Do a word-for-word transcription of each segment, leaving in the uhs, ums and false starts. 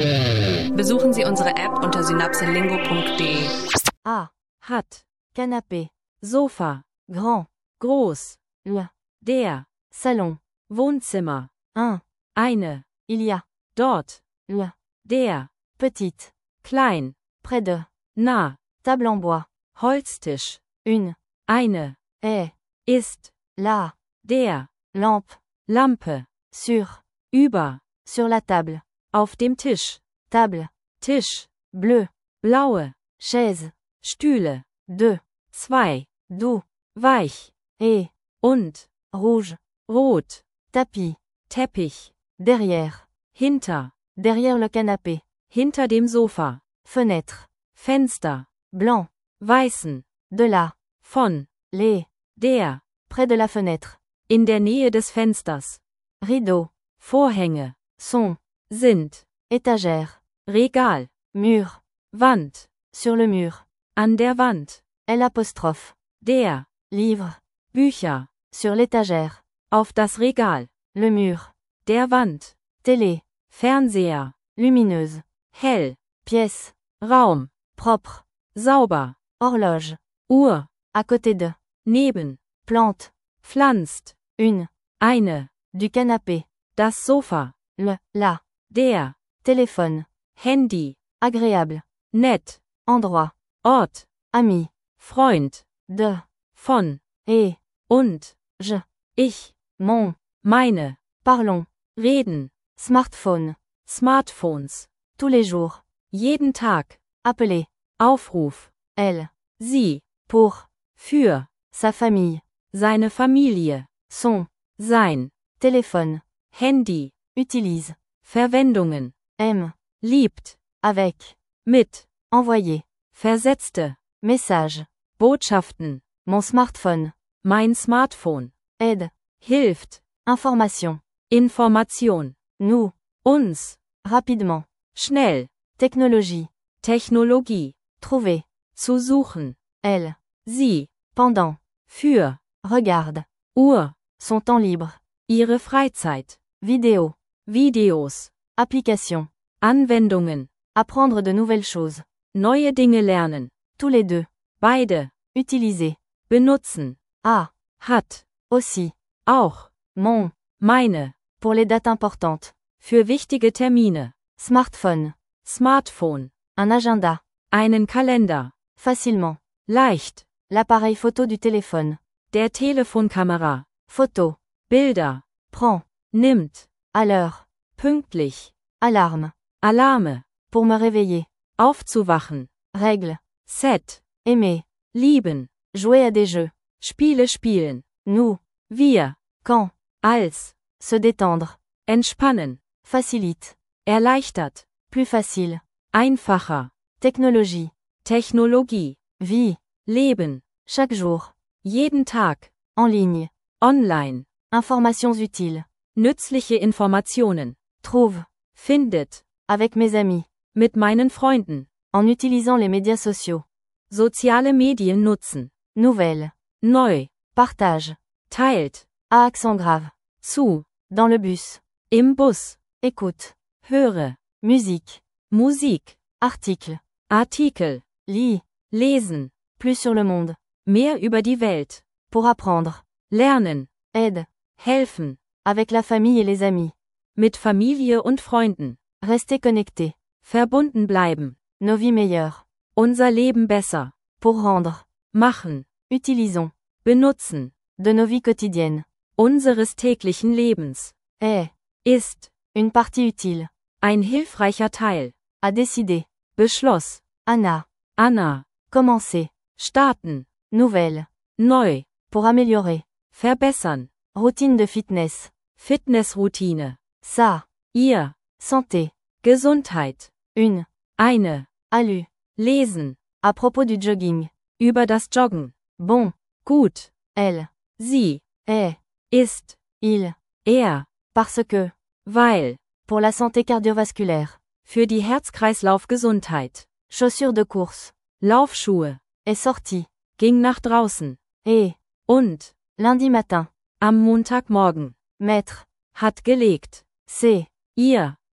Besuchen Sie unsere App unter synapselingo punkt de. A. Hat. Canapé. Sofa. Grand. Groß. Le. Der. Salon. Wohnzimmer. Un. Eine. Il y a. Dort. Le. Der. Petite. Klein. Près de. Nah. Table en bois. Holztisch. Une. Eine. Est. Ist. La. Der. Lampe. Lampe. Sur. Über. Sur la table. Auf dem Tisch. Table. Tisch. Bleu. Blaue. Chaise. Stühle. Deux. Zwei. Doux. Weich. Et. Und. Rouge. Rot. Tapis. Teppich. Derrière. Hinter. Derrière le canapé. Hinter dem Sofa. Fenêtre. Fenster. Blanc. Weißen. De la. Von. Les. Der. Près de la fenêtre. In der Nähe des Fensters. Rideau. Vorhänge. Sont. Sind. Étagère. Regal. Mur. Wand. Sur le mur. An der Wand. L apostrophe. Der. Livre. Bücher. Sur l'étagère. Auf das Regal. Le mur. Der Wand. Télé. Fernseher. Lumineuse. Hell. Pièce. Raum. Propre. Sauber. Horloge. Uhr. À côté de. Neben. Plante. Pflanzt. Une. Eine. Du canapé. Das Sofa. Le. La. Der. Téléphone. Handy. Agréable. Nett. Endroit. Ort. Ami. Freund. De. Von. Et. Und. Je. Ich. Mon. Meine. Parlons. Reden. Smartphone. Smartphones. Tous les jours. Jeden Tag. Appeler. Aufruf. Elle. Sie. Pour. Für. Sa famille. Seine Familie. Son. Sein. Téléphone. Handy. Utilise. Verwendungen. Aime. Liebt. Avec. Mit. Envoyer. Versetzte. Message. Botschaften. Mon smartphone. Mein Smartphone. Aide. Hilft. Information. Information. Nous. Uns. Rapidement. Schnell. Technologie. Technologie. Trouver. Zu suchen. Elle. Sie. Pendant. Für. Regarde. Uhr. Son temps libre. Ihre Freizeit. Vidéo. Videos. Application. Anwendungen. Apprendre de nouvelles choses. Neue Dinge lernen. Tous les deux. Beide. Utiliser. Benutzen. A. Hat. Aussi. Auch. Mon. Meine. Pour les dates importantes. Für wichtige Termine. Smartphone. Smartphone. Un agenda. Einen Kalender. Facilement. Leicht. L'appareil photo du téléphone. Der Telefonkamera. Photo. Bilder. Prend. Nimmt. À l'heure. Pünktlich. Alarme. Alarme. Pour me réveiller. Aufzuwachen. Règle. Set. Aimer. Lieben. Jouer à des jeux. Spiele spielen. Nous. Wir. Quand. Als. Se détendre. Entspannen. Facilite. Erleichtert. Plus facile. Einfacher. Technologie. Technologie. Vie. Leben. Chaque jour. Jeden Tag. En ligne. Online. Informations utiles. Nützliche Informationen. Trouve. Findet. Avec mes amis. Mit meinen Freunden. En utilisant les médias sociaux. Soziale Medien nutzen. Nouvelle. Neu. Partage. Teilt. À accent grave. Zu. Dans le bus. Im Bus. Écoute. Höre. Musique. Musik. Article. Artikel. Lis. Lesen. Plus sur le monde. Mehr über die Welt. Pour apprendre. Lernen. Aide. Helfen. Avec la famille et les amis. Mit Familie und Freunden. Rester connecté. Verbunden bleiben. Nos vies meilleures. Unser Leben besser. Pour rendre. Machen. Utilisons. Benutzen. De nos vies quotidiennes. Unseres täglichen Lebens. Est. Ist. Une partie utile. Ein hilfreicher Teil. À décider. Beschloss. Anna. Anna. Commencer. Starten. Nouvelle. Neu. Pour améliorer. Verbessern. Routine de fitness. Fitnessroutine. Ça. Ihr. Santé. Gesundheit. Une. Eine. A lu. Lesen. À propos du jogging. Über das Joggen. Bon. Gut. Elle. Sie. Est. Ist. Il. Er. Parce que. Weil. Pour la santé cardiovasculaire. Für die Herz-Kreislauf-Gesundheit. Chaussures de course. Laufschuhe. Est sorti. Ging nach draußen. Et. Und. Lundi matin. Am Montagmorgen. Mettre. Hat gelegt. C'est. Ihr.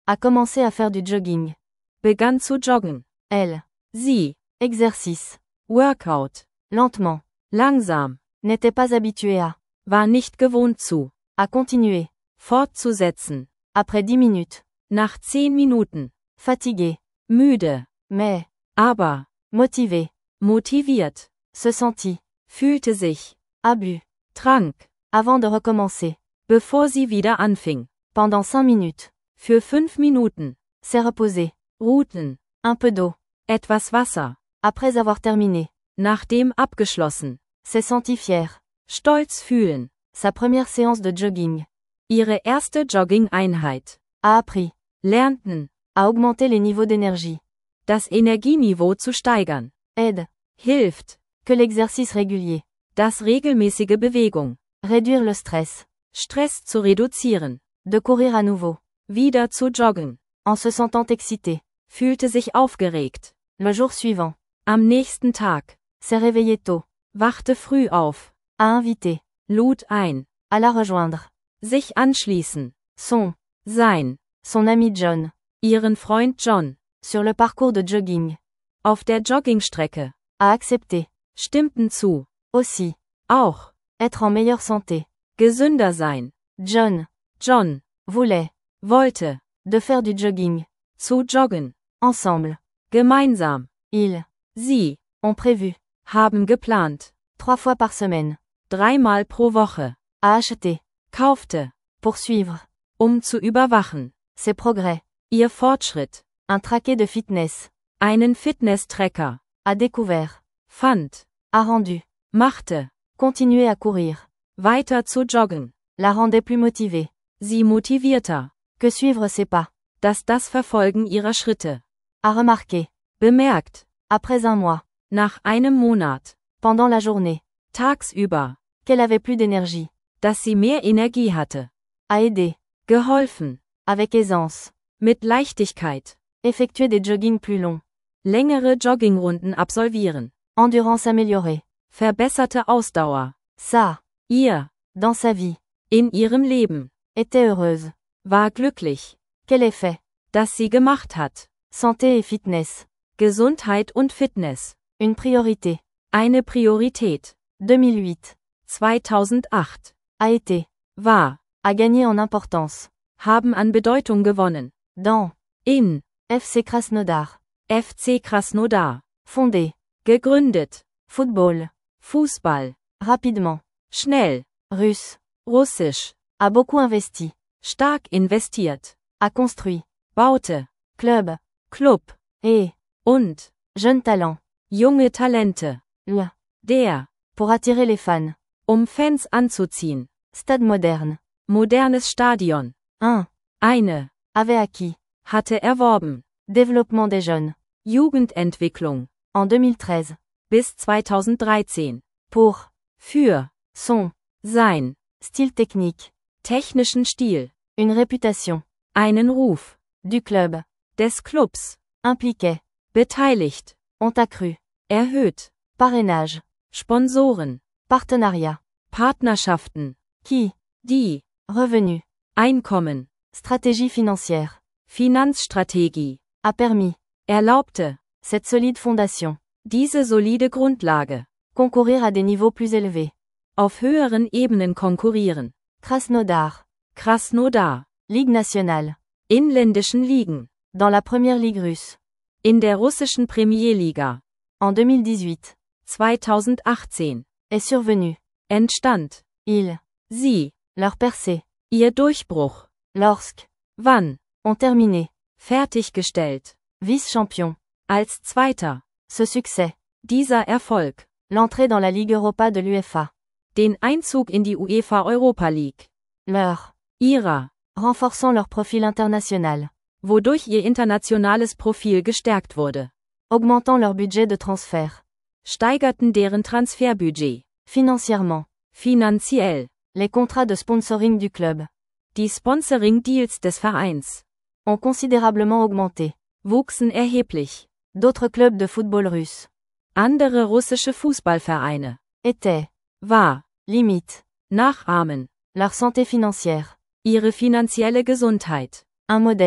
A commencé à faire du jogging. Begann zu joggen. Elle. Sie. Exercice. Workout. Lentement. Langsam. N'était pas habitué à. War nicht gewohnt zu. À continuer. Fortzusetzen. Après dix minutes. Nach zehn Minuten. Fatigué. Müde. Mais. Aber. Motivé. Motiviert. Se sentit. Fühlte sich. A bu. Trank. Avant de recommencer. Bevor sie wieder anfing. Pendant cinq minutes. Für fünf Minuten. S'est reposé. Ruhten. Un peu d'eau. Etwas Wasser. Après avoir terminé. Nachdem abgeschlossen. S'est senti fier. Stolz fühlen. Sa première séance de jogging. Ihre erste Jogging-Einheit. A appris. Lernten. À augmenter les niveaux d'énergie. Das Energieniveau zu steigern. Aide. Hilft. Que l'exercice régulier. Das regelmäßige Bewegung. Réduire le stress. Stress zu reduzieren. De courir à nouveau. Wieder zu joggen. En se sentant excité. Fühlte sich aufgeregt. Le jour suivant. Am nächsten Tag. S'est réveillé tôt. Wachte früh auf. A invité. Lud ein. À la rejoindre. Sich anschließen. Son. Sein. Son ami John. Ihren Freund John. Sur le parcours de jogging. Auf der Joggingstrecke. A accepté. Stimmten zu. Aussi. Auch. Être en meilleure santé. Gesünder sein. John. John. Voulait. Wollte. De faire du jogging. Zu joggen. Ensemble. Gemeinsam. Ils. Sie. Ont prévu. Haben geplant. Trois fois par semaine. Dreimal pro Woche. A acheté. Kaufte. Poursuivre. Um zu überwachen. Ses progrès. Ihr Fortschritt. Un traquet de fitness. Einen Fitness-Tracker. A découvert. Fand. A rendu. Machte. Continuer à courir. Weiter zu joggen. La rendait plus motivée. Sie motivierter. Que suivre ses pas. Dass das Verfolgen ihrer Schritte. A remarqué. Bemerkt. Après un mois. Nach einem Monat. Pendant la journée. Tagsüber. Qu'elle avait plus d'énergie. Dass sie mehr Energie hatte. A aidé. Geholfen. Avec aisance. Mit Leichtigkeit. Effectuer des joggings plus longs. Längere Joggingrunden absolvieren. Endurance améliorée. Verbesserte Ausdauer. Ça. Ihr. Dans sa vie. In ihrem Leben. Était heureuse. War glücklich. Quel effet. Das sie gemacht hat. Santé et fitness. Gesundheit und Fitness. Une priorité. Eine Priorität. deux mille huit. zweitausendacht. A été. War. A gagné en importance. Haben an Bedeutung gewonnen. Dans. In. F C Krasnodar. F C Krasnodar. Fondé. Gegründet. Football. Fußball. Rapidement. Schnell. Russe. Russisch. A beaucoup investi. Stark investiert. A construit. Baute. Club. Club. Et. Und. Jeune talent. Junge Talente. Le. Der. Pour attirer les fans. Um Fans anzuziehen. Stade moderne. Modernes Stadion. un. Eine. Avait acquis. Hatte erworben. Développement des jeunes. Jugendentwicklung. En deux mille treize. Bis zweitausenddreizehn. Pour. Für. Son. Sein. Style technique. Technischen Stil. Une réputation. Einen Ruf. Du club. Des Clubs. Impliquait. Beteiligt. Ont accru. Erhöht. Parrainage. Sponsoren. Partenariat. Partnerschaften. Qui. Die. Revenu. Einkommen. Stratégie financière. Finanzstrategie. A permis. Erlaubte. Cette solide fondation. Diese solide Grundlage. Concourir à des niveaux plus élevés. Auf höheren Ebenen konkurrieren. Krasnodar. Krasnodar. Ligue nationale. Inländischen Ligen. Dans la première ligue russe. In der russischen Premierliga. En deux mille dix-huit. zweitausendachtzehn. Est survenu. Entstand. Ils. Sie. Leur percée. Ihr Durchbruch. Lorsque. Wann. Ont terminé. Fertiggestellt. Vice-champion. Als Zweiter. Ce succès. Dieser Erfolg. L'entrée dans la Ligue Europa de l'UEFA. Den Einzug in die UEFA Europa League. Leur. Ihrer. Renforçant leur profil international. Wodurch ihr internationales Profil gestärkt wurde. Augmentant leur budget de transfert. Steigerten deren Transferbudget. Financièrement. Finanziell. Les contrats de sponsoring du club. Die Sponsoring-Deals des Vereins. Ont considérablement augmenté. Wuchsen erheblich. D'autres clubs de football russe. Andere russische Fußballvereine. Étaient. War. Limite. Nachahmen. Leur santé financière. Ihre finanzielle Gesundheit. Un modèle.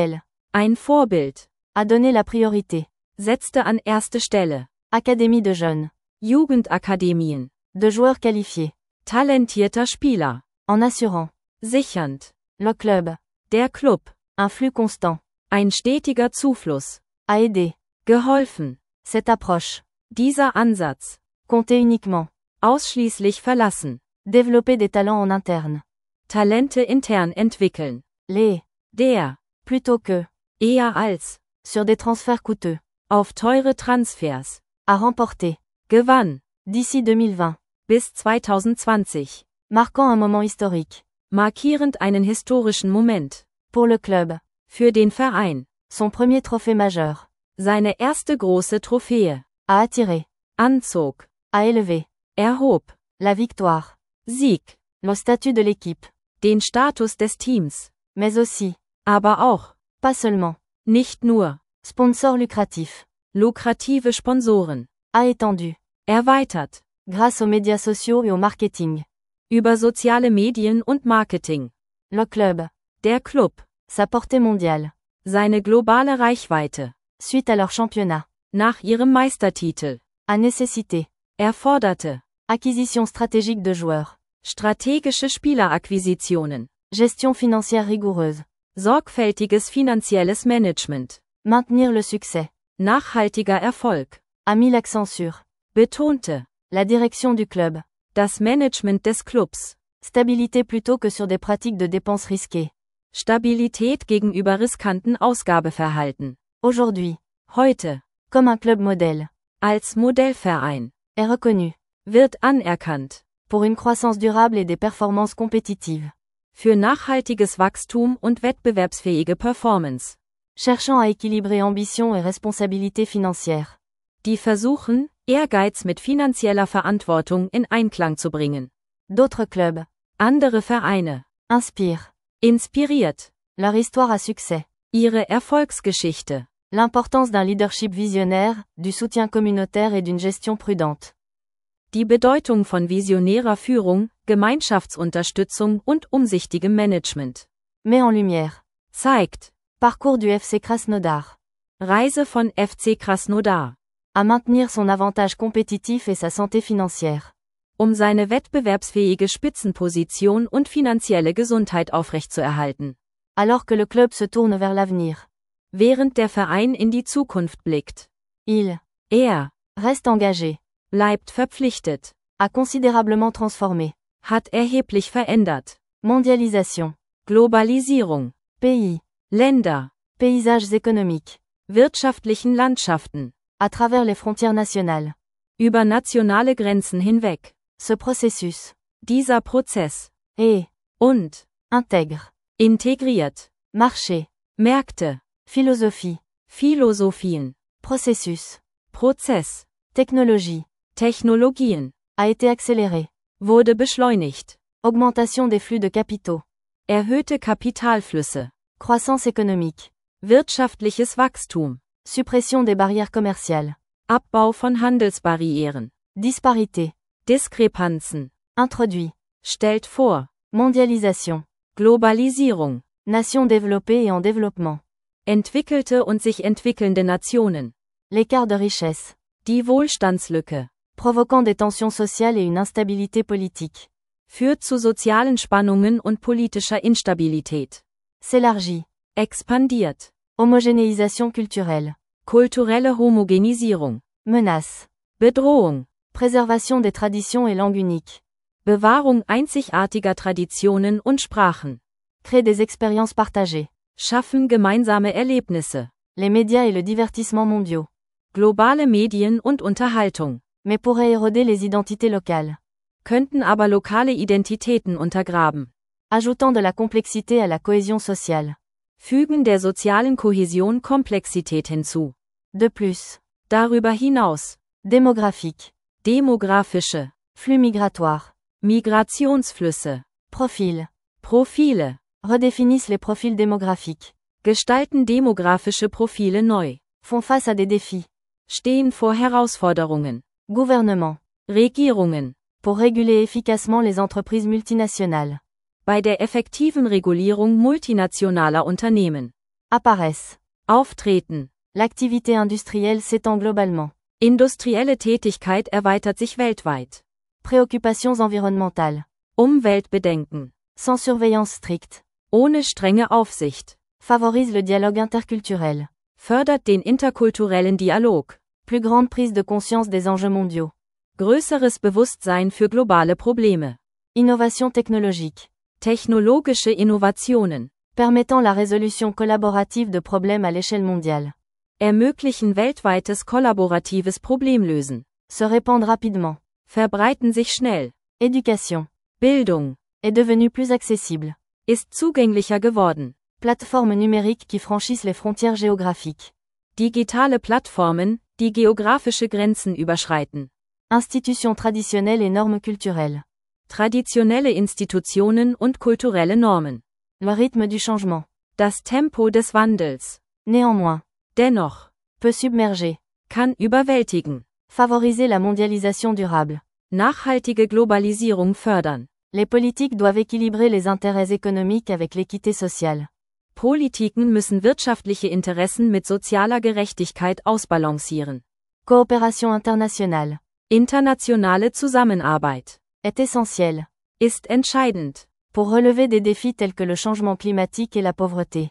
Ein Vorbild. A donné la priorité. Setzte an erste Stelle. Académie de jeunes. Jugendakademien. De joueurs qualifiés. Talentierter Spieler. En assurant. Sichernd. Le club. Der Club. Un flux constant. Ein stetiger Zufluss. A aidé. Geholfen. Cette approche. Dieser Ansatz. Compter uniquement. Ausschließlich verlassen. Développer des talents en interne. Talente intern entwickeln. Les. Der. Plutôt que. Eher als. Sur des transferts coûteux. Auf teure Transfers. À remporter. Gewann. D'ici deux mille vingt. Bis zwanzig zwanzig. Marquant un moment historique. Markierend einen historischen Moment. Pour le club. Für den Verein. Son premier trophée majeur. Seine erste große Trophäe. A attiré. Anzog. A élevé. Erhob. La victoire. Sieg. Le statut de l'équipe. Den Status des Teams. Mais aussi. Aber auch. Pas seulement. Nicht nur. Sponsor lucratif. Lukrative Sponsoren. A étendu. Erweitert. Grâce aux médias sociaux et au marketing. Über soziale Medien und Marketing. Le club. Der Club. Sa portée mondiale. Seine globale Reichweite. Suite à leur championnat. Nach ihrem Meistertitel. A nécessité. Erforderte. Acquisition stratégique de joueurs. Strategische Spielerakquisitionen. Gestion financière rigoureuse. Sorgfältiges finanzielles Management. Maintenir le succès. Nachhaltiger Erfolg. A mis l'accent sur. Betonte. La direction du club. Das Management des Clubs. Stabilité plutôt que sur des pratiques de dépenses risquées. Stabilität gegenüber riskanten Ausgabeverhalten. Aujourd'hui. Heute. Comme un club modèle. Als Modellverein. Est reconnu. Wird anerkannt. Pour une croissance durable et des performances compétitives. Für nachhaltiges Wachstum und wettbewerbsfähige Performance. Cherchant à équilibrer ambition et responsabilité financière. Die versuchen, Ehrgeiz mit finanzieller Verantwortung in Einklang zu bringen. D'autres clubs. Andere Vereine. Inspirent. Inspiriert. Leur histoire à succès. Ihre Erfolgsgeschichte. L'importance d'un leadership visionnaire, du soutien communautaire et d'une gestion prudente. Die Bedeutung von visionärer Führung, Gemeinschaftsunterstützung und umsichtigem Management. Met en lumière. Zeigt. Parcours du F C Krasnodar. Reise von F C Krasnodar. À maintenir son avantage compétitif et sa santé financière. Um seine wettbewerbsfähige Spitzenposition und finanzielle Gesundheit aufrechtzuerhalten. Alors que le club se tourne vers l'avenir. Während der Verein in die Zukunft blickt. Il. Er. Reste engagé. Bleibt verpflichtet. A considérablement transformé. Hat erheblich verändert. Mondialisation. Globalisierung. Pays. Länder. Paysages économiques. Wirtschaftlichen Landschaften. À travers les frontières nationales. Über nationale Grenzen hinweg. Ce processus. Dieser Prozess. Et. Und. Intègre. Integriert. Marché. Märkte. Philosophie. Philosophien. Processus. Prozess. Technologie. Technologien. A été accéléré. Wurde beschleunigt. Augmentation des flux de capitaux. Erhöhte Kapitalflüsse. Croissance économique. Wirtschaftliches Wachstum. Suppression des barrières commerciales. Abbau von Handelsbarrieren. Disparité. Diskrepanzen. Introduit. Stellt vor. Mondialisation. Globalisierung. Nation développée et en développement. Entwickelte und sich entwickelnde Nationen. L'écart de richesse. Die Wohlstandslücke. Provoquant des tensions sociales et une instabilité politique. Führt zu sozialen Spannungen und politischer Instabilität. S'élargit. Expandiert. Homogénéisation culturelle. Kulturelle Homogenisierung. Menace. Bedrohung. Préservation des traditions et langues uniques. Bewahrung einzigartiger Traditionen und Sprachen. Créer des expériences partagées. Schaffen gemeinsame Erlebnisse. Les médias et le divertissement mondiaux. Globale Medien und Unterhaltung. Mais pourraient éroder les identités locales. Könnten aber lokale Identitäten untergraben. Ajoutant de la complexité à la cohésion sociale. Fügen der sozialen Kohäsion Komplexität hinzu. De plus. Darüber hinaus. Démographique. Demografische. Flux migratoires. Migrationsflüsse. Profil. Profile. Redéfinissent les profils démographiques. Gestalten demografische Profile neu. Font face à des défis. Stehen vor Herausforderungen. Gouvernement. Regierungen. Pour réguler efficacement les entreprises multinationales. Bei der effektiven Regulierung multinationaler Unternehmen. Apparaissent. Auftreten. L'activité industrielle s'étend globalement. Industrielle Tätigkeit erweitert sich weltweit. Préoccupations environnementales. Umweltbedenken. Sans surveillance stricte. Ohne strenge Aufsicht. Favorise le dialogue interculturel. Fördert den interkulturellen Dialog. Plus grande prise de conscience des enjeux mondiaux. Größeres Bewusstsein für globale Probleme. Innovation technologique. Technologische Innovationen. Permettant la résolution collaborative de problèmes à l'échelle mondiale. Ermöglichen weltweites kollaboratives Problemlösen. Se répandre rapidement. Verbreiten sich schnell. Éducation. Bildung. Est devenue plus accessible. Ist zugänglicher geworden. Plateformes numériques qui franchissent les frontières géographiques. Digitale Plattformen, die geografische Grenzen überschreiten. Institutions traditionnelles et normes culturelles. Traditionelle Institutionen und kulturelle Normen. Le rythme du changement. Das Tempo des Wandels. Néanmoins. Dennoch. Peut submerger. Kann überwältigen. Favoriser la mondialisation durable. Nachhaltige Globalisierung fördern. Les politiques doivent équilibrer les intérêts économiques avec l'équité sociale. Politiken müssen wirtschaftliche Interessen mit sozialer Gerechtigkeit ausbalancieren. Coopération internationale. Internationale Zusammenarbeit. Est essentielle. Ist entscheidend. Pour relever des défis tels que le changement climatique et la pauvreté.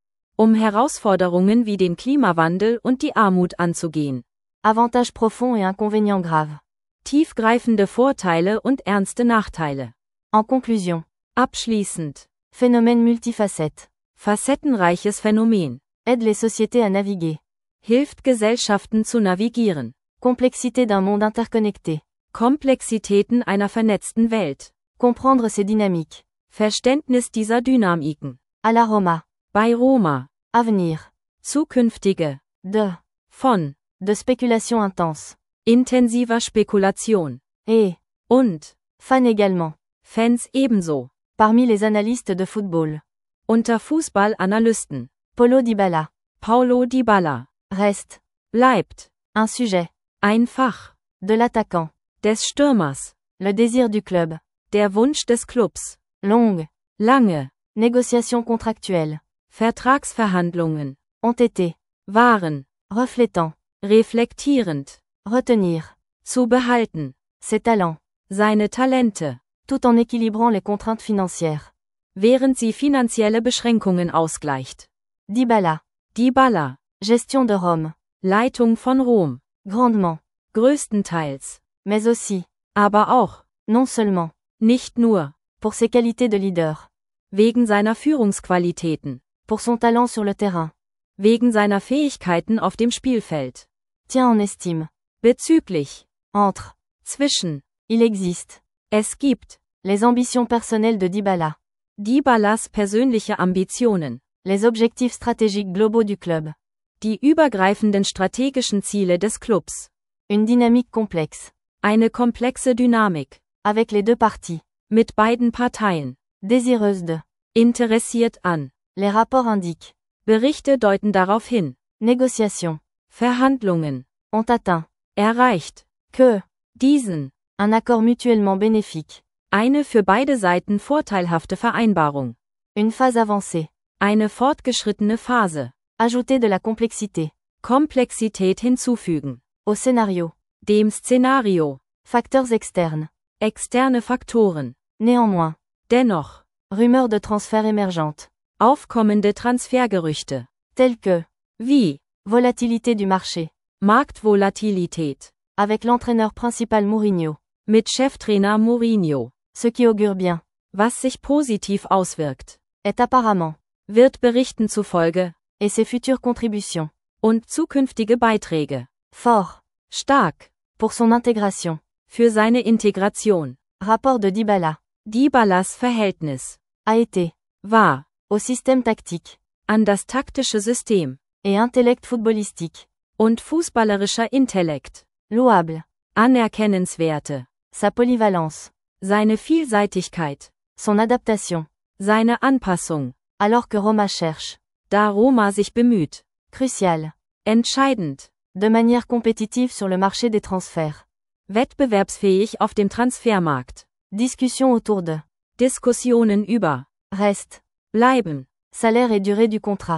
Um Herausforderungen wie den Klimawandel und die Armut anzugehen. Avantages profonds et inconvénients graves. Tiefgreifende Vorteile und ernste Nachteile. En conclusion. Abschließend. Phénomène multifacette. Facettenreiches Phänomen. Aide les sociétés à naviguer. Hilft Gesellschaften zu navigieren. Complexité d'un monde interconnecté. Komplexitäten einer vernetzten Welt. Comprendre ces dynamiques. Verständnis dieser Dynamiken. À la Roma. Bei Roma. Avenir. Zukünftige. De. Von. De spéculation intense. Intensiver Spekulation. Et. Und. Fan également. Fans ebenso. Parmi les analystes de football. Unter Fußballanalysten. Paulo Dybala. Paulo Dybala. Reste. Bleibt. Un sujet. Ein Fach. De l'attaquant. Des Stürmers. Le désir du club. Der Wunsch des Clubs. Longue. Lange. Négociations contractuelles. Vertragsverhandlungen. Ont été. Waren. Reflétant. Reflektierend. Retenir. Zu behalten. Ses talents. Seine Talente. Tout en équilibrant les contraintes financières. Während sie finanzielle Beschränkungen ausgleicht. Dybala. Dybala. Gestion de Rome. Leitung von Rom. Grandement. Größtenteils. Mais aussi. Aber auch. Non seulement. Nicht nur. Pour ses qualités de leader. Wegen seiner Führungsqualitäten. Pour son talent sur le terrain. Wegen seiner Fähigkeiten auf dem Spielfeld. Tient en estime. Bezüglich. Entre. Zwischen. Il existe. Es gibt. Les ambitions personnelles de Dybala. Dybalas persönliche Ambitionen. Les objectifs stratégiques globaux du club. Die übergreifenden strategischen Ziele des Clubs. Une dynamique complexe. Eine komplexe Dynamik. Avec les deux parties. Mit beiden Parteien. Désireuse de. Interessiert an. Les rapports indiquent. Berichte deuten darauf hin. Négociations. Verhandlungen. Ont atteint. Erreicht. Que. Diesen. Un accord mutuellement bénéfique. Eine für beide Seiten vorteilhafte Vereinbarung. Une phase avancée. Eine fortgeschrittene Phase. Ajouter de la complexité. Komplexität hinzufügen. Au scénario. Dem Szenario. Facteurs externes. Externe Faktoren. Néanmoins. Dennoch. Rumeurs de transfert émergentes. Aufkommende Transfergerüchte. Telles que. Wie. Volatilité du marché. Marktvolatilität. Avec l'entraîneur principal Mourinho. Mit Cheftrainer Mourinho. Ce qui augure bien. Was sich positiv auswirkt. Est apparemment. Wird Berichten zufolge. Et ses futures contributions. Und zukünftige Beiträge. Fort. Stark. Pour son intégration. Für seine Integration. Rapport de Dybala. Dybalas Verhältnis. A été. War. Au système tactique. An das taktische System. Et intellect footballistique. Und fußballerischer Intellekt. Louable. Anerkennenswerte. Sa polyvalence. Seine Vielseitigkeit. Son adaptation. Seine Anpassung. Alors que Roma cherche. Da Roma sich bemüht. Crucial. Entscheidend. De manière compétitive sur le marché des transferts. Wettbewerbsfähig auf dem Transfermarkt. Discussion autour de. Diskussionen über. Reste. Bleiben. Salaire et durée du contrat.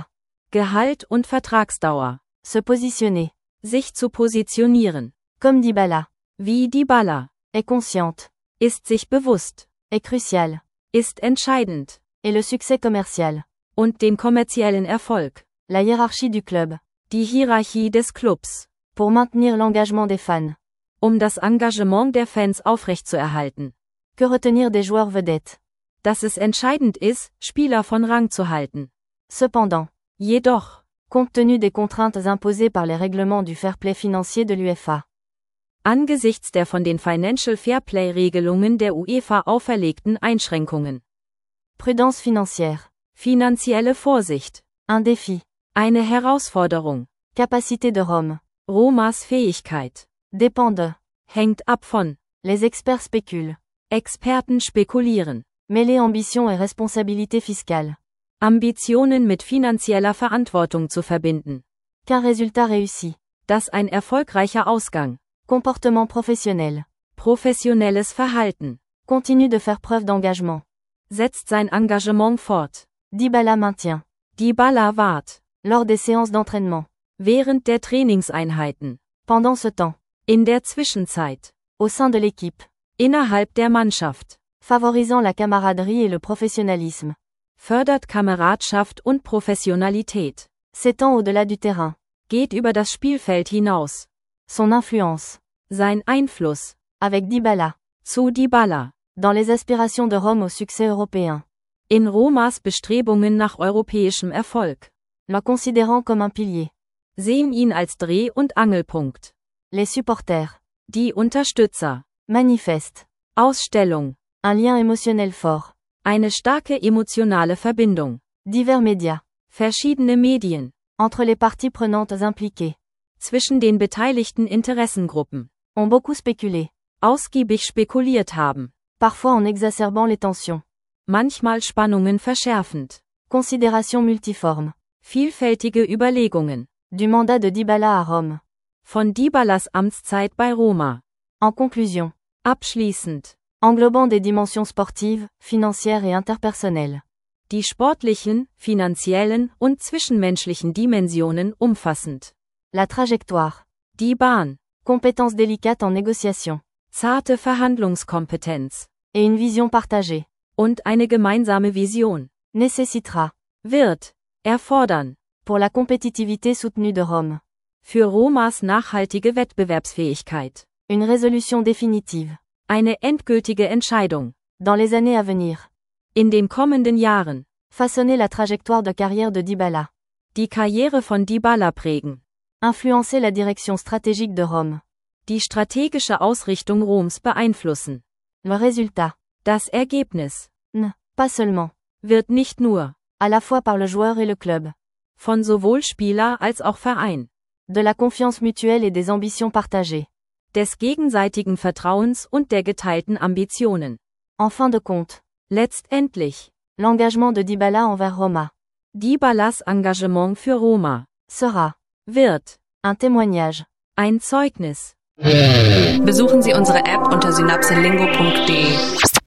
Gehalt und Vertragsdauer. Se positionner. Sich zu positionieren. Comme Dybala. Wie Dybala. Est consciente. Ist sich bewusst. Est crucial. Ist entscheidend. Et le succès commercial. Und den kommerziellen Erfolg. La hiérarchie du club. Die Hierarchie des Clubs. Pour maintenir l'engagement des fans. Um das Engagement der Fans aufrechtzuerhalten. Que retenir des joueurs vedettes. Dass es entscheidend ist, Spieler von Rang zu halten. Cependant. Jedoch. Compte tenu des contraintes imposées par les règlements du fair play financier de l'UEFA. Angesichts der von den Financial Fairplay-Regelungen der UEFA auferlegten Einschränkungen. Prudence financière. Finanzielle Vorsicht. Un défi. Eine Herausforderung. Capacité de Rome. Romas Fähigkeit. Dépend de. Hängt ab von. Les experts spéculent. Experten spekulieren. Mêler ambition et responsabilité fiscale. Ambitionen mit finanzieller Verantwortung zu verbinden. Qu'un résultat réussi. Das ein erfolgreicher Ausgang. Comportement professionnel. Professionelles Verhalten. Continue de faire preuve d'engagement. Setzt sein Engagement fort. Dybala maintient. Dybala wahrt. Lors des séances d'entraînement. Während der Trainingseinheiten. Pendant ce temps. In der Zwischenzeit. Au sein de l'équipe. Innerhalb der Mannschaft. Favorisant la camaraderie et le professionnalisme. Fördert Kameradschaft und Professionalität. S'étend au-delà du terrain. Geht über das Spielfeld hinaus. Son influence. Sein Einfluss. Avec Dybala. Zu Dybala. Dans les aspirations de Rome au succès européen. In Romas Bestrebungen nach europäischem Erfolg. Le considérant comme un pilier. Sehen ihn als Dreh- und Angelpunkt. Les supporters. Die Unterstützer. Manifeste. Ausstellung. Un lien émotionnel fort. Eine starke emotionale Verbindung. Divers médias. Verschiedene Medien. Entre les parties prenantes impliquées. Zwischen den beteiligten Interessengruppen. Ont beaucoup spéculé. Ausgiebig spekuliert haben. Parfois en exacerbant les tensions. Manchmal Spannungen verschärfend. Considération multiforme. Vielfältige Überlegungen. Du mandat de Dybala à Rome. Von Dybalas Amtszeit bei Roma. En conclusion. Abschließend. Englobant des dimensions sportives, financières et interpersonnelles. Die sportlichen, finanziellen und zwischenmenschlichen Dimensionen umfassend. La trajectoire. Die Bahn. Compétences délicates en négociation. Zarte Verhandlungskompetenz. Et une vision partagée. Und eine gemeinsame Vision. Nécessitera. Wird. Erfordern. Pour la compétitivité soutenue de Rome. Für Romas nachhaltige Wettbewerbsfähigkeit. Une résolution définitive. Eine endgültige Entscheidung. Dans les années à venir. In den kommenden Jahren. Façonner la trajectoire de carrière de Dybala. Die Karriere von Dybala prägen. Influencer la direction stratégique de Rome. Die strategische Ausrichtung Roms beeinflussen. Le résultat. Das Ergebnis. Ne, pas seulement. Wird nicht nur. À la fois par le joueur et le club. Von sowohl Spieler als auch Verein. De la confiance mutuelle et des ambitions partagées. Des gegenseitigen Vertrauens und der geteilten Ambitionen. En fin de compte. Letztendlich. L'engagement de Dybala envers Roma. Dybalas Engagement für Roma. Sera. Wird. Un témoignage. Ein Zeugnis. Besuchen Sie unsere App unter synapselingo punkt de.